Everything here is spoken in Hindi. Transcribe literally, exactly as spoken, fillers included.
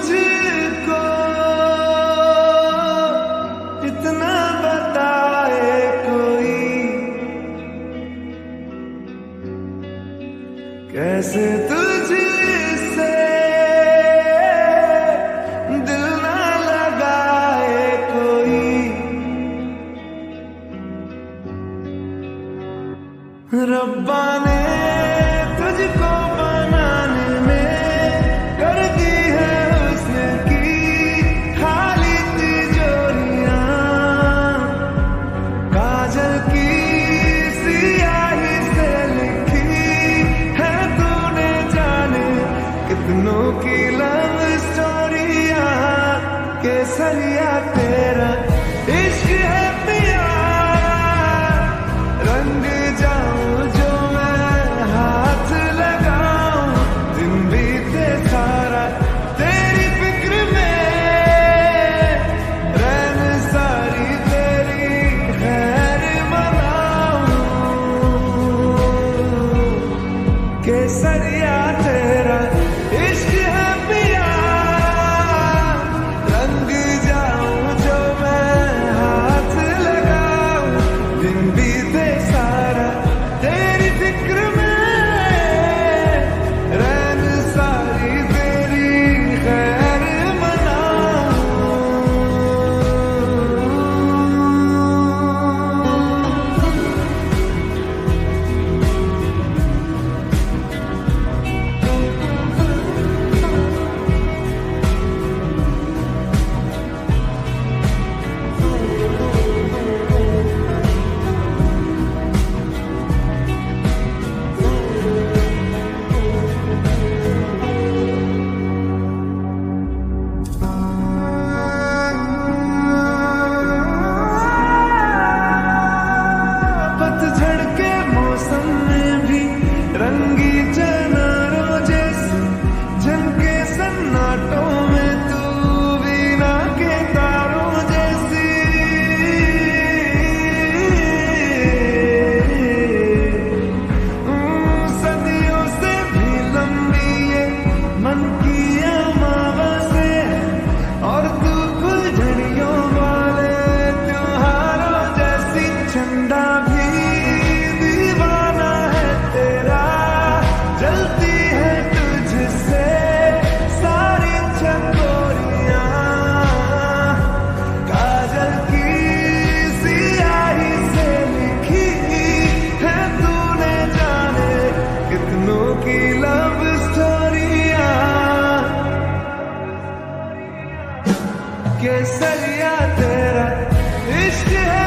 तुझको इतना बताए कोई, कैसे तुझसे दिल ना लगाए कोई। रब्बा ने तुझको बनाने में कर दी है हुस्न की खाली तिजोरियां, काजल की सियाही से लिखी है तूने जाने कितनों की लव स्टोरियां। केसरिया तेरा इश्क है पिया, रंग जाऊं जो मैं हाथ लगाऊं, दिन बीते सारा तेरी फिक्र में, रैन सारी तेरी खैर मनाऊं। केसरिया तेरा इश्क है पिया, रंग जाऊं जो मैं हाथ लगाऊं, दिन बीते सारा तेरी फिक्र में, रैन सारी तेरी खैर मनाऊं। पतझड़ के मौसम में भी रंगी चनारों जैसी झनके सन्नाटों में तू वीणा के तारों जैसी। हम्म, सदियों से भी लंबी ये मन की अमावस्या है, और तू फुलझड़ियों वाले त्योहारों जैसी। चंदा भी दीवाना है तेरा, जलती है तुझसे सारी चकोरियां, काजल की सियाही से लिखी है तूने जाने कितनों की लव स्टोरियां। केसरिया तेरा इश्क है